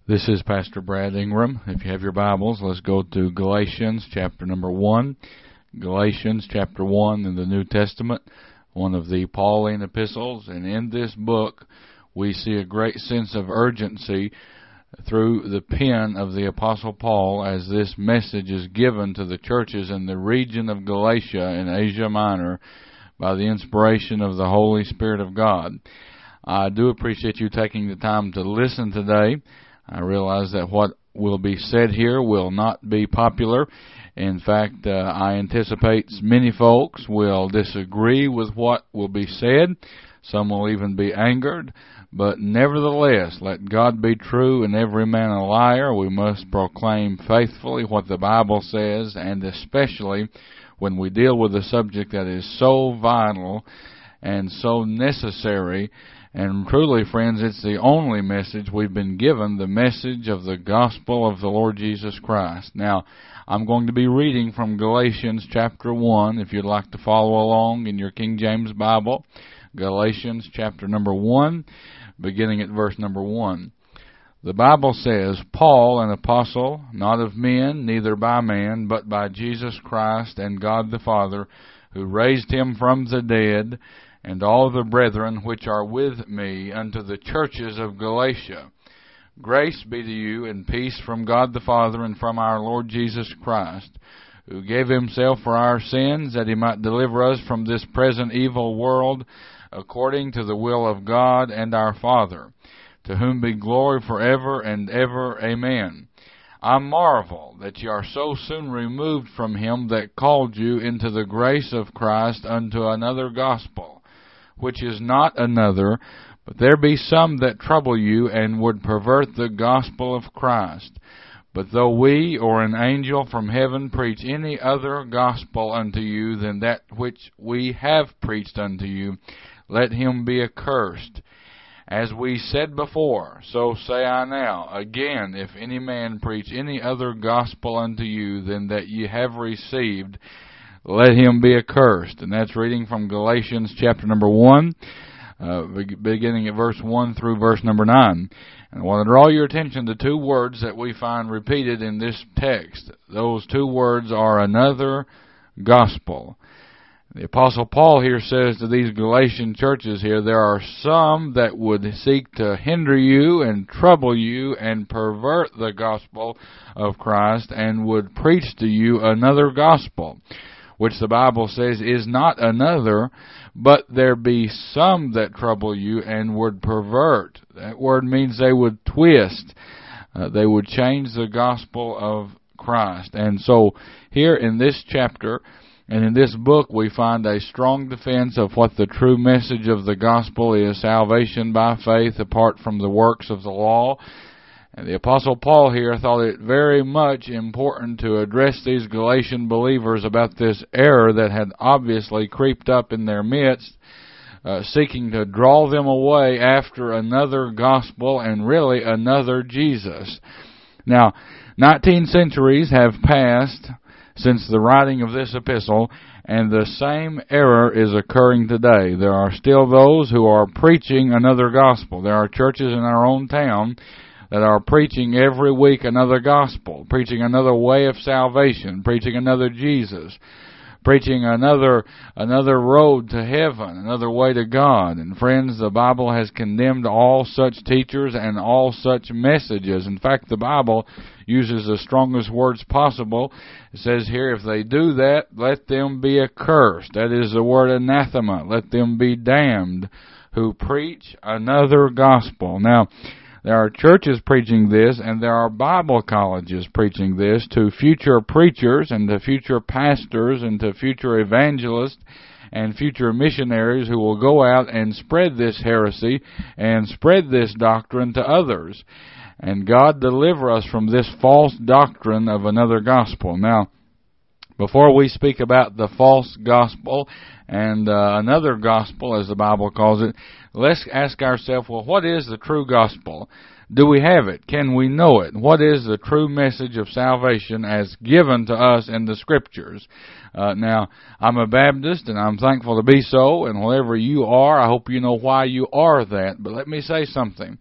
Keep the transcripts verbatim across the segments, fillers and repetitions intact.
This is Pastor Brad Ingram. If you have your Bibles, let's go to Galatians chapter number one. Galatians chapter one in the New Testament, one of the Pauline epistles. And in this book, we see a great sense of urgency through the pen of the Apostle Paul as this message is given to the churches in the region of Galatia in Asia Minor by the inspiration of the Holy Spirit of God. I do appreciate you taking the time to listen today. I realize that what will be said here will not be popular. In fact, uh, I anticipate many folks will disagree with what will be said. Some will even be angered. But nevertheless, let God be true and every man a liar. We must proclaim faithfully what the Bible says, and especially when we deal with a subject that is so vital and so necessary. And truly, friends, it's the only message we've been given, the message of the gospel of the Lord Jesus Christ. Now, I'm going to be reading from Galatians chapter one, if you'd like to follow along in your King James Bible. Galatians chapter number one, beginning at verse number one. The Bible says, Paul, an apostle, not of men, neither by man, but by Jesus Christ and God the Father, who raised him from the dead, and all the brethren which are with me unto the churches of Galatia. Grace be to you and peace from God the Father and from our Lord Jesus Christ, who gave himself for our sins, that he might deliver us from this present evil world, according to the will of God and our Father, to whom be glory forever and ever. Amen. I marvel that ye are so soon removed from him that called you into the grace of Christ unto another gospel, which is not another, but there be some that trouble you, and would pervert the gospel of Christ. But though we or an angel from heaven preach any other gospel unto you than that which we have preached unto you, let him be accursed. As we said before, so say I now, again, if any man preach any other gospel unto you than that ye have received, let him be accursed. And that's reading from Galatians chapter number one, uh, beginning at verse one through verse number nine. And I want to draw your attention to two words that we find repeated in this text. Those two words are another gospel. The Apostle Paul here says to these Galatian churches here, there are some that would seek to hinder you and trouble you and pervert the gospel of Christ and would preach to you another gospel, which the Bible says is not another, but there be some that trouble you and would pervert. That word means they would twist. Uh, they would change the gospel of Christ. And so here in this chapter and in this book we find a strong defense of what the true message of the gospel is, salvation by faith apart from the works of the law. And the Apostle Paul here thought it very much important to address these Galatian believers about this error that had obviously creeped up in their midst, uh, seeking to draw them away after another gospel and really another Jesus. Now, nineteen centuries have passed since the writing of this epistle, and the same error is occurring today. There are still those who are preaching another gospel. There are churches in our own town that are preaching every week another gospel, preaching another way of salvation, preaching another Jesus, preaching another another road to heaven, another way to God. And friends, the Bible has condemned all such teachers and all such messages. In fact, the Bible uses the strongest words possible. It says here, if they do that, let them be accursed. That is the word anathema. Let them be damned who preach another gospel. Now, there are churches preaching this, and there are Bible colleges preaching this to future preachers and to future pastors and to future evangelists and future missionaries who will go out and spread this heresy and spread this doctrine to others. And God deliver us from this false doctrine of another gospel. Now, before we speak about the false gospel and uh, another gospel, as the Bible calls it, let's ask ourselves, well, what is the true gospel? Do we have it? Can we know it? What is the true message of salvation as given to us in the Scriptures? Uh, now, I'm a Baptist, and I'm thankful to be so, and whatever you are, I hope you know why you are that. But let me say something.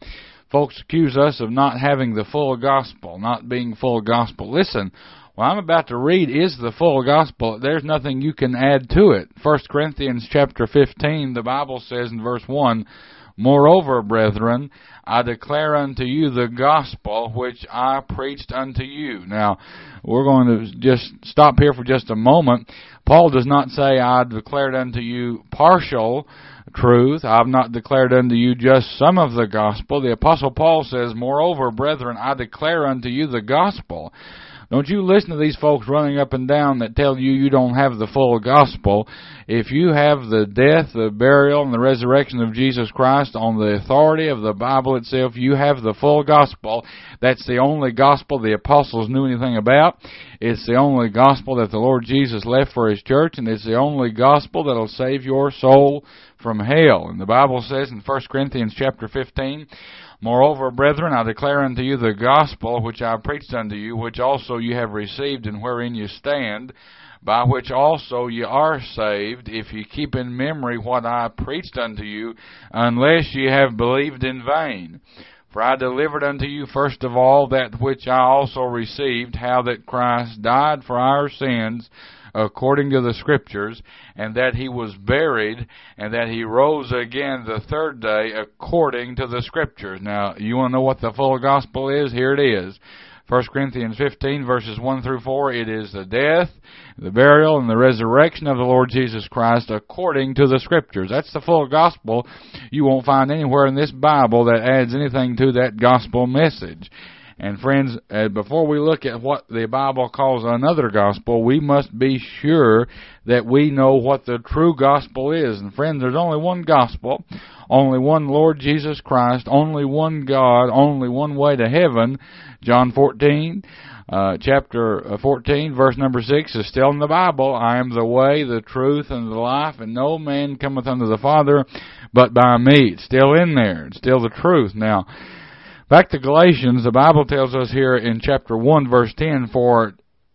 folks accuse us of not having the full gospel, not being full gospel. Listen, what I'm about to read is the full gospel. There's nothing you can add to it. First Corinthians chapter fifteen, the Bible says in verse one, "Moreover, brethren, I declare unto you the gospel which I preached unto you." Now, we're going to just stop here for just a moment. Paul does not say, "I declared unto you partial truth. I've not declared unto you just some of the gospel." The Apostle Paul says, "Moreover, brethren, I declare unto you the gospel." Don't you listen to these folks running up and down that tell you you don't have the full gospel. If you have the death, the burial, and the resurrection of Jesus Christ on the authority of the Bible itself, you have the full gospel. That's the only gospel the apostles knew anything about. It's the only gospel that the Lord Jesus left for His church, and it's the only gospel that will save your soul from hell. And the Bible says in First Corinthians chapter fifteen, "Moreover, brethren, I declare unto you the gospel which I preached unto you, which also you have received, and wherein you stand, by which also ye are saved, if ye keep in memory what I preached unto you, unless ye have believed in vain. For I delivered unto you first of all that which I also received, how that Christ died for our sins, according to the Scriptures, and that He was buried, and that He rose again the third day, according to the Scriptures." Now, you want to know what the full gospel is? Here it is. First Corinthians fifteen, verses one through four, it is the death, the burial, and the resurrection of the Lord Jesus Christ according to the Scriptures. That's the full gospel. You won't find anywhere in this Bible that adds anything to that gospel message. And friends, uh, before we look at what the Bible calls another gospel, we must be sure that we know what the true gospel is. And friends, there's only one gospel, only one Lord Jesus Christ, only one God, only one way to heaven. John fourteen, uh, chapter fourteen, verse number six is still in the Bible. "I am the way, the truth, and the life, and no man cometh unto the Father but by me." It's still in there. It's still the truth. Now, back to Galatians, the Bible tells us here in chapter one, verse ten, "For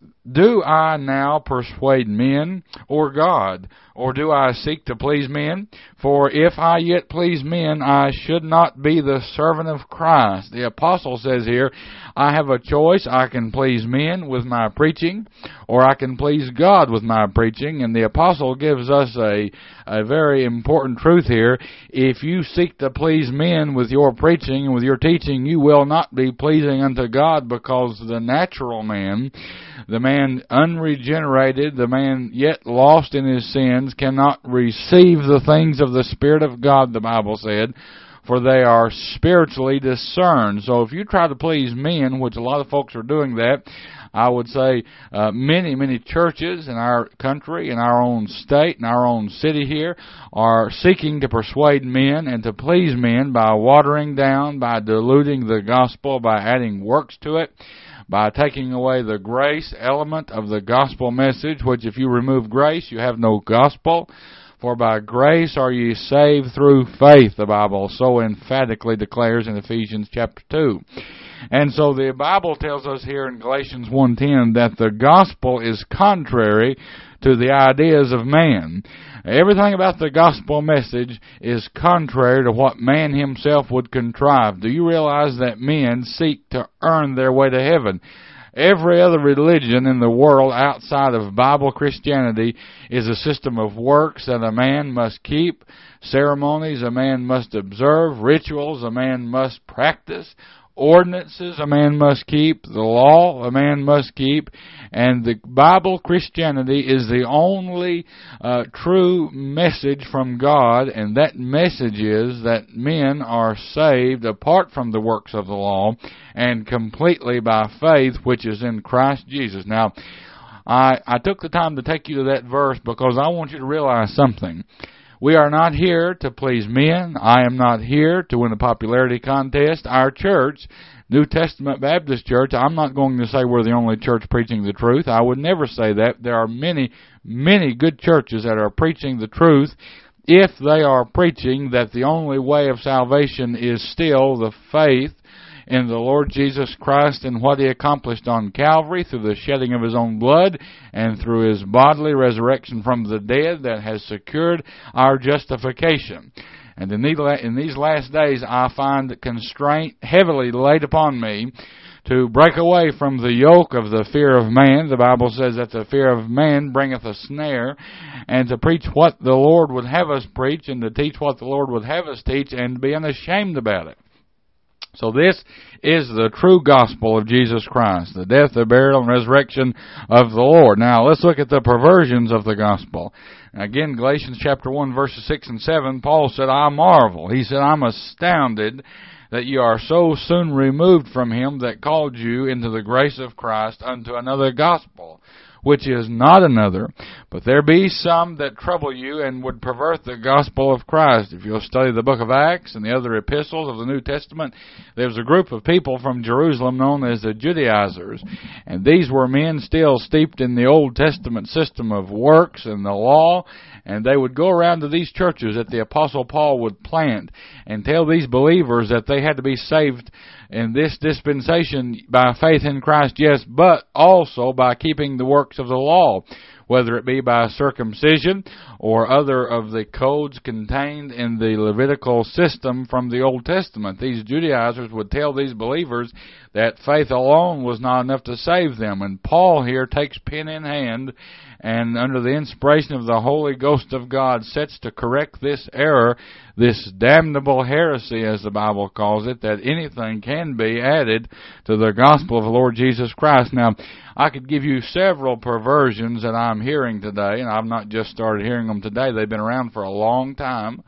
do I now persuade men or God? Or do I seek to please men? For if I yet please men, I should not be the servant of Christ." The apostle says here, I have a choice. I can please men with my preaching, or I can please God with my preaching. And the apostle gives us a, a very important truth here. If you seek to please men with your preaching and with your teaching, you will not be pleasing unto God, because the natural man, the man unregenerated, the man yet lost in his sins, cannot receive the things of the Spirit of God, the Bible said, for they are spiritually discerned. So if you try to please men, which a lot of folks are doing that, I would say uh, many, many churches in our country, in our own state, in our own city here, are seeking to persuade men and to please men by watering down, by diluting the gospel, by adding works to it, by taking away the grace element of the gospel message, which if you remove grace, you have no gospel. For by grace are ye saved through faith, the Bible so emphatically declares in Ephesians chapter two. And so the Bible tells us here in Galatians one ten that the gospel is contrary to the ideas of man. Everything about the gospel message is contrary to what man himself would contrive. Do you realize that men seek to earn their way to heaven? Every other religion in the world outside of Bible Christianity is a system of works that a man must keep, ceremonies a man must observe, rituals a man must practice, ordinances a man must keep, the law a man must keep, and the Bible Christianity is the only uh, true message from God, and that message is that men are saved apart from the works of the law and completely by faith which is in Christ Jesus. Now, I, I took the time to take you to that verse because I want you to realize something. We are not here to please men. I am not here to win a popularity contest. Our church, New Testament Baptist Church, I'm not going to say we're the only church preaching the truth. I would never say that. There are many, many good churches that are preaching the truth if they are preaching that the only way of salvation is still the faith in the Lord Jesus Christ and what He accomplished on Calvary through the shedding of His own blood and through His bodily resurrection from the dead that has secured our justification. And in these last days I find constraint heavily laid upon me to break away from the yoke of the fear of man. The Bible says that the fear of man bringeth a snare, and to preach what the Lord would have us preach, and to teach what the Lord would have us teach, and be unashamed about it. So this is the true gospel of Jesus Christ, the death, the burial, and resurrection of the Lord. Now, let's look at the perversions of the gospel. Again, Galatians chapter one, verses six and seven, Paul said, I marvel. He said, I'm astounded that you are so soon removed from him that called you into the grace of Christ unto another gospel, which is not another. But there be some that trouble you and would pervert the gospel of Christ. If you'll study the book of Acts and the other epistles of the New Testament, there's a group of people from Jerusalem known as the Judaizers. And these were men still steeped in the Old Testament system of works and the law. And they would go around to these churches that the Apostle Paul would plant and tell these believers that they had to be saved in this dispensation by faith in Christ, yes, but also by keeping the works of the law, whether it be by circumcision or other of the codes contained in the Levitical system from the Old Testament. These Judaizers would tell these believers that faith alone was not enough to save them. And Paul here takes pen in hand and under the inspiration of the Holy Ghost of God sets to correct this error, this damnable heresy, as the Bible calls it, that anything can be added to the gospel of the Lord Jesus Christ. Now, I could give you several perversions that I'm hearing today, and I've not just started hearing them today. They've been around for a long time.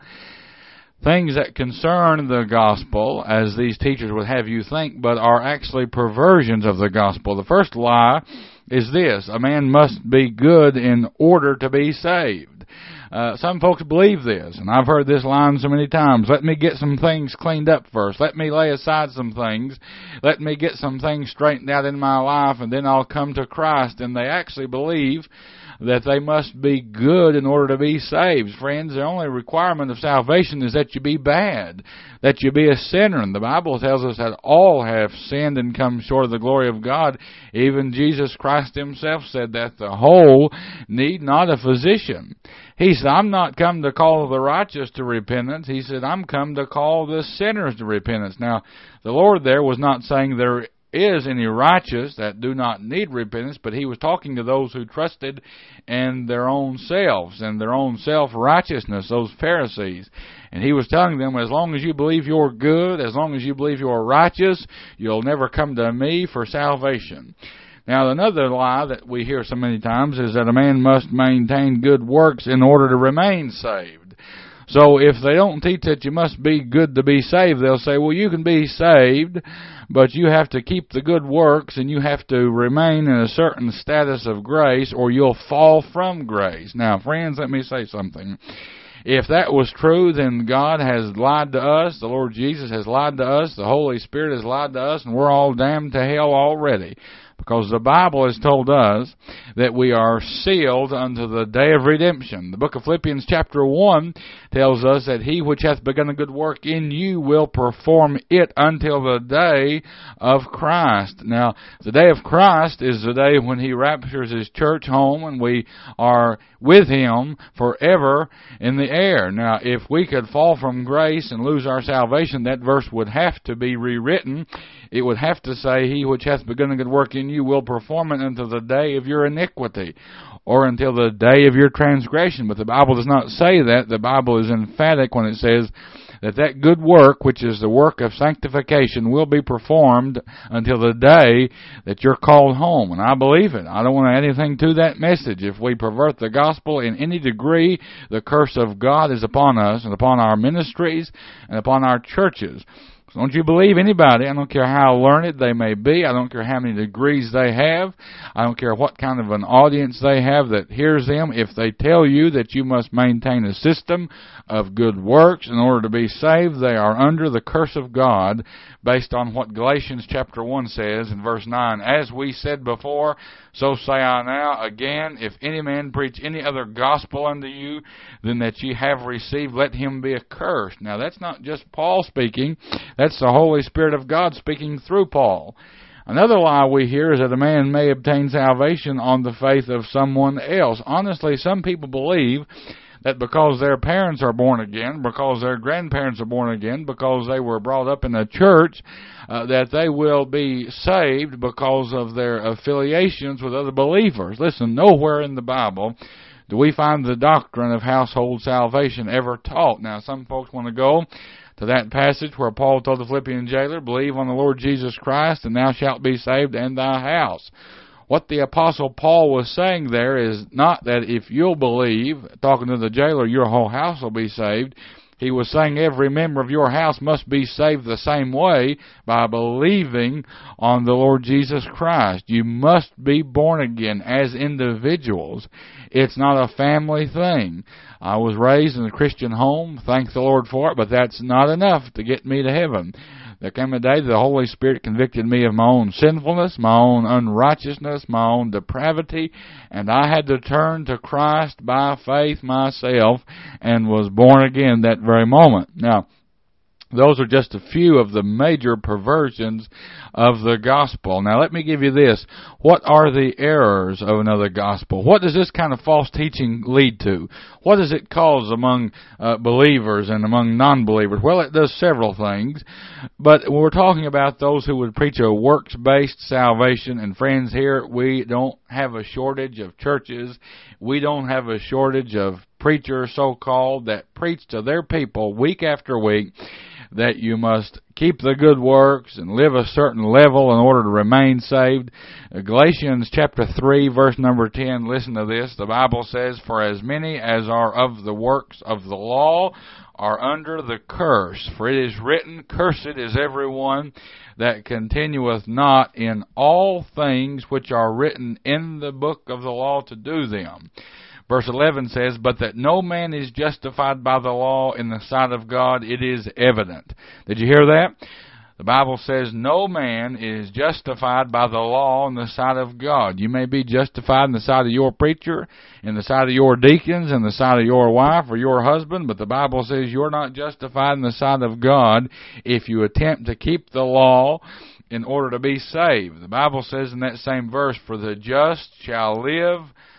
Things that concern the gospel, as these teachers would have you think, but are actually perversions of the gospel. The first lie is this: a man must be good in order to be saved. Uh, some folks believe this, and I've heard this line so many times. Let me get some things cleaned up first. Let me lay aside some things. Let me get some things straightened out in my life, and then I'll come to Christ. And they actually believe that they must be good in order to be saved. Friends, the only requirement of salvation is that you be bad, that you be a sinner. And the Bible tells us that all have sinned and come short of the glory of God. Even Jesus Christ himself said that the whole need not a physician. He said, I'm not come to call the righteous to repentance. He said, I'm come to call the sinners to repentance. Now, the Lord there was not saying there is any righteous that do not need repentance, but he was talking to those who trusted in their own selves and their own self-righteousness, those Pharisees. And he was telling them, as long as you believe you're good, as long as you believe you're righteous, you'll never come to me for salvation. Now, another lie that we hear so many times is that a man must maintain good works in order to remain saved. So if they don't teach that you must be good to be saved, they'll say, well, you can be saved, but you have to keep the good works and you have to remain in a certain status of grace or you'll fall from grace. Now, friends, let me say something. If that was true, then God has lied to us, the Lord Jesus has lied to us, the Holy Spirit has lied to us, and we're all damned to hell already. Because the Bible has told us that we are sealed unto the day of redemption. The book of Philippians chapter one tells us that he which hath begun a good work in you will perform it until the day of Christ. Now, the day of Christ is the day when he raptures his church home and we are with him forever in the air. Now, if we could fall from grace and lose our salvation, that verse would have to be rewritten. It would have to say, he which hath begun a good work in you will perform it until the day of your iniquity, or until the day of your transgression. But the Bible does not say that. The Bible is emphatic when it says that that good work, which is the work of sanctification, will be performed until the day that you're called home. And I believe it. I don't want to add anything to that message. If we pervert the gospel in any degree, the curse of God is upon us and upon our ministries and upon our churches. Don't you believe anybody. I don't care how learned they may be. I don't care how many degrees they have. I don't care what kind of an audience they have that hears them. If they tell you that you must maintain a system of good works in order to be saved, they are under the curse of God based on what Galatians chapter one says in verse nine. As we said before, so say I now again, if any man preach any other gospel unto you than that ye have received, let him be accursed. Now, that's not just Paul speaking. That's the Holy Spirit of God speaking through Paul. Another lie we hear is that a man may obtain salvation on the faith of someone else. Honestly, some people believe that because their parents are born again, because their grandparents are born again, because they were brought up in a church, uh, that they will be saved because of their affiliations with other believers. Listen, nowhere in the Bible do we find the doctrine of household salvation ever taught. Now, some folks want to go to that passage where Paul told the Philippian jailer, believe on the Lord Jesus Christ, and thou shalt be saved and thy house. What the Apostle Paul was saying there is not that if you'll believe, talking to the jailer, your whole house will be saved. He was saying every member of your house must be saved the same way by believing on the Lord Jesus Christ. You must be born again as individuals. It's not a family thing. I was raised in a Christian home, thank the Lord for it, but that's not enough to get me to heaven. There came a day that the Holy Spirit convicted me of my own sinfulness, my own unrighteousness, my own depravity, and I had to turn to Christ by faith myself and was born again that very moment. Now, those are just a few of the major perversions of the gospel. Now, let me give you this. What are the errors of another gospel? What does this kind of false teaching lead to? What does it cause among uh, believers and among non-believers? Well, it does several things. But when we're talking about those who would preach a works-based salvation, and friends, here we don't have a shortage of churches. We don't have a shortage of preachers, so-called, that preach to their people week after week that you must keep the good works and live a certain level in order to remain saved. Galatians chapter three, verse number ten, listen to this. The Bible says, for as many as are of the works of the law are under the curse. For it is written, cursed is everyone that continueth not in all things which are written in the book of the law to do them. Verse eleven says, but that no man is justified by the law in the sight of God, it is evident. Did you hear that? The Bible says no man is justified by the law in the sight of God. You may be justified in the sight of your preacher, in the sight of your deacons, in the sight of your wife or your husband, but the Bible says you're not justified in the sight of God if you attempt to keep the law in order to be saved. The Bible says in that same verse, for the just shall live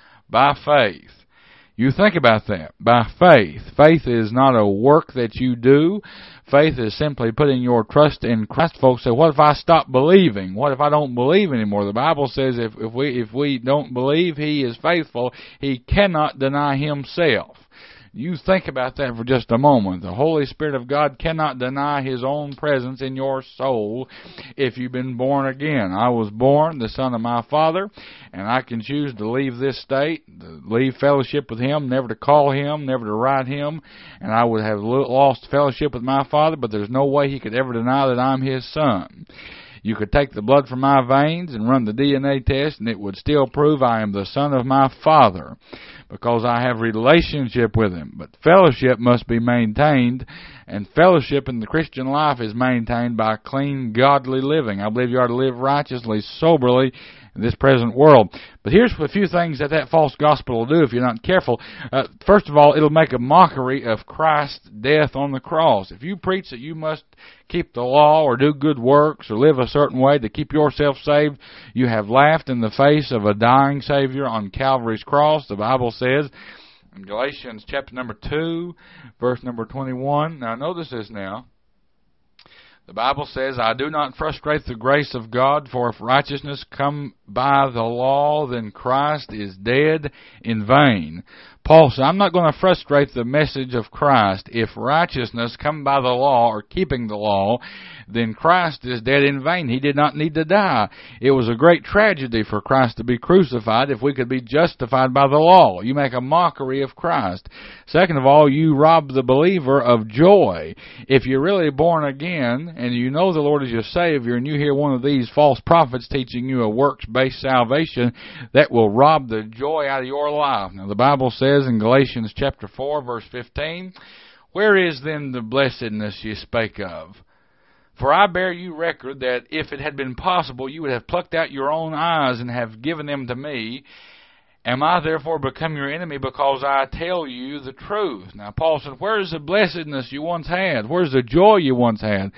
by faith. You think about that. By faith. Faith is not a work that you do. Faith is simply putting your trust in Christ. Folks say, what if I stop believing? What if I don't believe anymore? The Bible says if, if we if we don't believe, He is faithful. He cannot deny Himself. You think about that for just a moment. The Holy Spirit of God cannot deny His own presence in your soul if you've been born again. I was born the son of my Father, and I can choose to leave this state, to leave fellowship with Him, never to call Him, never to write Him, and I would have lost fellowship with my Father, but there's no way He could ever deny that I'm His son. You could take the blood from my veins and run the D N A test, and it would still prove I am the son of my Father, because I have relationship with Him. But fellowship must be maintained, and fellowship in the Christian life is maintained by clean, godly living. I believe you are to live righteously, soberly in this present world. But here's a few things that that false gospel will do if you're not careful. Uh, first of all, it'll make a mockery of Christ's death on the cross. If you preach that you must keep the law or do good works or live a certain way to keep yourself saved, you have laughed in the face of a dying Savior on Calvary's cross. The Bible says in Galatians chapter number two, verse number twenty-one. Now notice this now. The Bible says, I do not frustrate the grace of God, for if righteousness come by the law, then Christ is dead in vain. Paul said, I'm not going to frustrate the message of Christ. If righteousness come by the law, or keeping the law, then Christ is dead in vain. He did not need to die. It was a great tragedy for Christ to be crucified if we could be justified by the law. You make a mockery of Christ. Second of all, you rob the believer of joy. If you're really born again, and you know the Lord is your Savior, and you hear one of these false prophets teaching you a works-based salvation, that will rob the joy out of your life. Now, the Bible says in Galatians chapter four, verse fifteen, where is then the blessedness ye spake of? For I bear you record that if it had been possible, you would have plucked out your own eyes and have given them to me. Am I therefore become your enemy because I tell you the truth? Now Paul said, where is the blessedness you once had? Where's the joy you once had?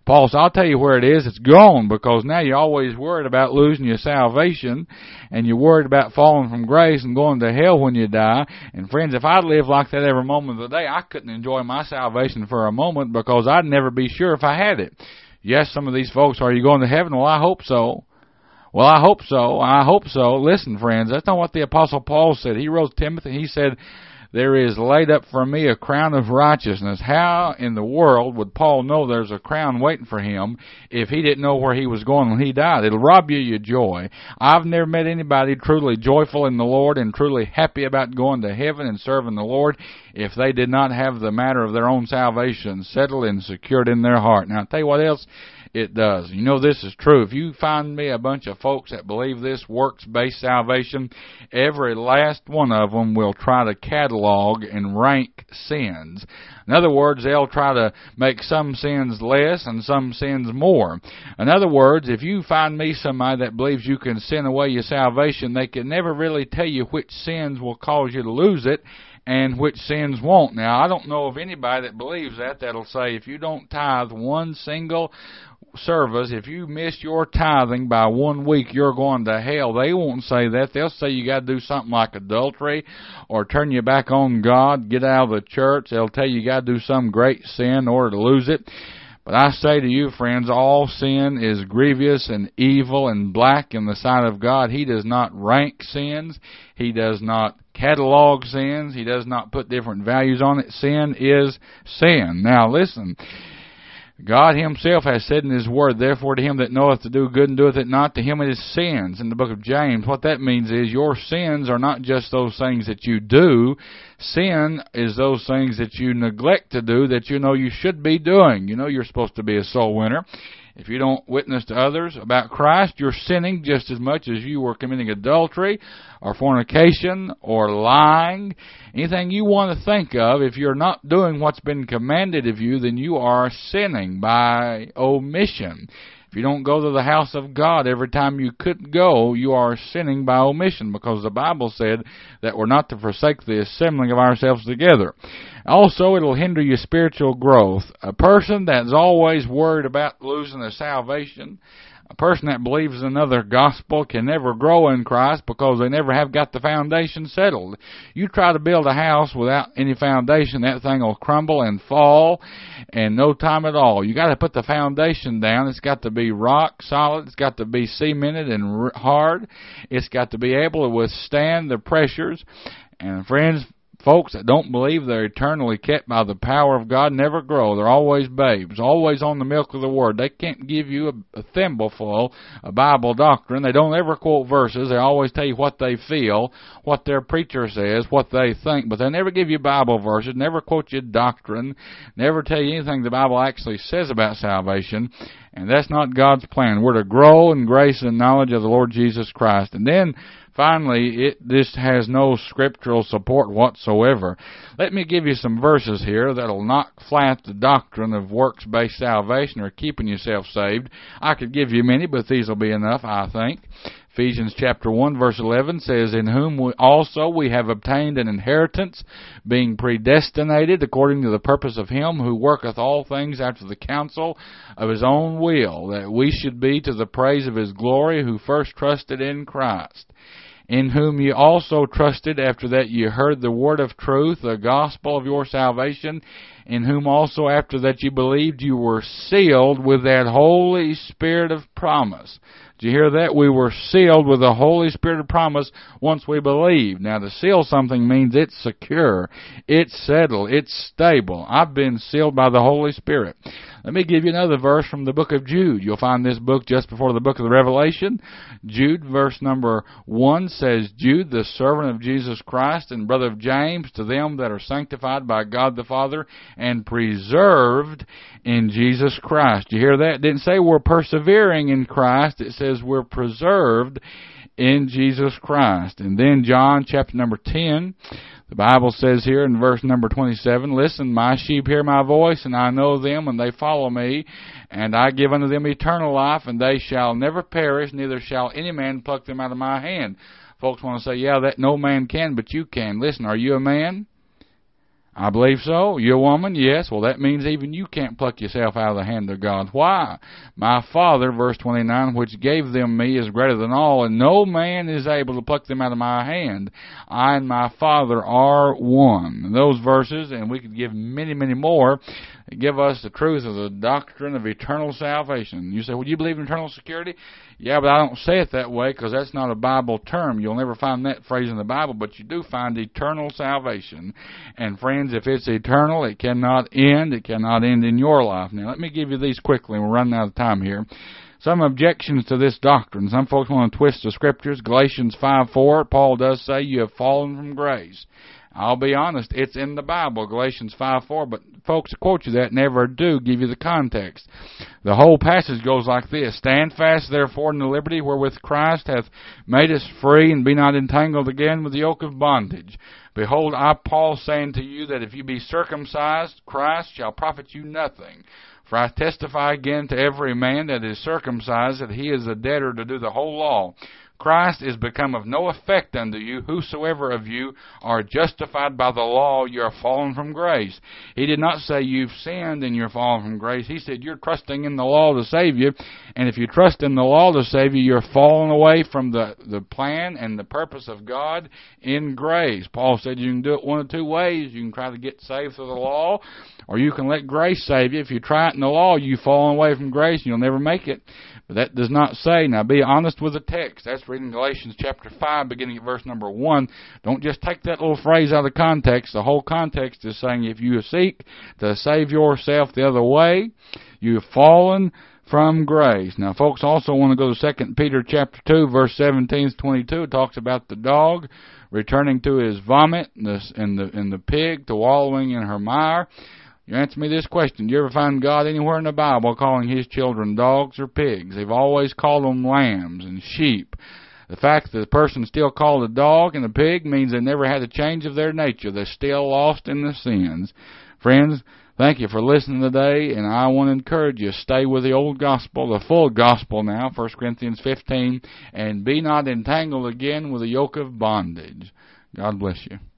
Paul said, I'll tell you where it is. It's gone, because now you're always worried about losing your salvation, and you're worried about falling from grace and going to hell when you die. And friends, if I lived like that every moment of the day, I couldn't enjoy my salvation for a moment, because I'd never be sure if I had it. Yes, some of these folks, are you going to heaven? Well, I hope so. Well, I hope so. I hope so. Listen, friends, that's not what the Apostle Paul said. He wrote to Timothy, he said, there is laid up for me a crown of righteousness. How in the world would Paul know there's a crown waiting for him if he didn't know where he was going when he died? It'll rob you of your joy. I've never met anybody truly joyful in the Lord and truly happy about going to heaven and serving the Lord if they did not have the matter of their own salvation settled and secured in their heart. Now, I'll tell you what else it does. You know this is true. If you find me a bunch of folks that believe this works-based salvation, every last one of them will try to catalog and rank sins. In other words, they'll try to make some sins less and some sins more. In other words, if you find me somebody that believes you can sin away your salvation, they can never really tell you which sins will cause you to lose it and which sins won't. Now, I don't know of anybody that believes that, that'll say if you don't tithe one single service, if you miss your tithing by one week, you're going to hell. They won't say that. They'll say you got to do something like adultery or turn your back on God, get out of the church. They'll tell you you got to do some great sin in order to lose it. But I say to you, friends, all sin is grievous and evil and black in the sight of God. He does not rank sins. He does not catalog sins. He does not put different values on it. Sin is sin. Now listen, God himself has said in his word, therefore to him that knoweth to do good and doeth it not, to him it is sins. In the book of James, what that means is your sins are not just those things that you do. Sin is those things that you neglect to do that you know you should be doing. You know you're supposed to be a soul winner. If you don't witness to others about Christ, you're sinning just as much as you were committing adultery or fornication or lying. Anything you want to think of, if you're not doing what's been commanded of you, then you are sinning by omission. If you don't go to the house of God every time you could go, you are sinning by omission, because the Bible said that we're not to forsake the assembling of ourselves together. Also, it'll hinder your spiritual growth. A person that's always worried about losing their salvation, a person that believes in another gospel, can never grow in Christ because they never have got the foundation settled. You try to build a house without any foundation, that thing will crumble and fall in no time at all. You got to put the foundation down. It's got to be rock solid. It's got to be cemented and hard. It's got to be able to withstand the pressures. And friends, folks that don't believe they're eternally kept by the power of God never grow. They're always babes, always on the milk of the Word. They can't give you a, a thimbleful of Bible doctrine. They don't ever quote verses. They always tell you what they feel, what their preacher says, what they think. But they never give you Bible verses, never quote you doctrine, never tell you anything the Bible actually says about salvation. And that's not God's plan. We're to grow in grace and knowledge of the Lord Jesus Christ. And then finally, it this has no scriptural support whatsoever. Let me give you some verses here that'll knock flat the doctrine of works-based salvation or keeping yourself saved. I could give you many, but these will be enough, I think. Ephesians chapter one verse eleven says, in whom we also we have obtained an inheritance, being predestinated according to the purpose of him who worketh all things after the counsel of his own will, that we should be to the praise of his glory, who first trusted in Christ, in whom ye also trusted after that ye heard the word of truth, the gospel of your salvation, in whom also after that ye believed you were sealed with that Holy Spirit of promise. Did you hear that? We were sealed with the Holy Spirit of promise once we believed. Now, to seal something means it's secure, it's settled, it's stable. I've been sealed by the Holy Spirit. Let me give you another verse from the book of Jude. You'll find this book just before the book of the Revelation. Jude, verse number one says, Jude, the servant of Jesus Christ and brother of James, to them that are sanctified by God the Father and preserved in Jesus Christ. You hear that? It didn't say we're persevering in Christ. It says we're preserved in Jesus Christ. And then John chapter number ten, the Bible says here in verse number twenty-seven, listen, my sheep hear my voice, and I know them, and they follow me, and I give unto them eternal life, and they shall never perish, neither shall any man pluck them out of my hand. Folks want to say, yeah, that no man can, but you can. Listen, are you a man? I believe so. You a woman? Yes. Well, that means even you can't pluck yourself out of the hand of God. Why? My Father, verse twenty-nine, which gave them me is greater than all, and no man is able to pluck them out of my hand. I and my Father are one. And those verses, and we could give many, many more, give us the truth of the doctrine of eternal salvation. You say, well, you believe in eternal security? Yeah, but I don't say it that way because that's not a Bible term. You'll never find that phrase in the Bible, but you do find eternal salvation. And friends, if it's eternal, it cannot end. It cannot end in your life. Now, let me give you these quickly. We're running out of time here. Some objections to this doctrine. Some folks want to twist the Scriptures. Galatians five four, Paul does say you have fallen from grace. I'll be honest, it's in the Bible, Galatians five four, but folks that quote you that never do give you the context. The whole passage goes like this: Stand fast, therefore, in the liberty wherewith Christ hath made us free, and be not entangled again with the yoke of bondage. Behold, I, Paul, say unto you that if you be circumcised, Christ shall profit you nothing. For I testify again to every man that is circumcised that he is a debtor to do the whole law. Christ is become of no effect unto you. Whosoever of you are justified by the law, you are fallen from grace. He did not say you've sinned and you're fallen from grace. He said you're trusting in the law to save you. And if you trust in the law to save you, you're falling away from the, the plan and the purpose of God in grace. Paul said you can do it one of two ways. You can try to get saved through the law, or you can let grace save you. If you try it in the law, you've fallen away from grace and you'll never make it. But that does not say. Now, be honest with the text. That's reading Galatians chapter five, beginning at verse number one. Don't just take that little phrase out of context. The whole context is saying if you seek to save yourself the other way, you've fallen from grace. Now, folks also want to go to Second Peter chapter two, verse seventeen to twenty-two. It talks about the dog returning to his vomit and the, and the, and the pig to wallowing in her mire. You answer me this question. Do you ever find God anywhere in the Bible calling His children dogs or pigs? They've always called them lambs and sheep. The fact that the person still called a dog and a pig means they never had a change of their nature. They're still lost in their sins. Friends, thank you for listening today, and I want to encourage you, stay with the old gospel, the full gospel now, First Corinthians fifteen, and be not entangled again with the yoke of bondage. God bless you.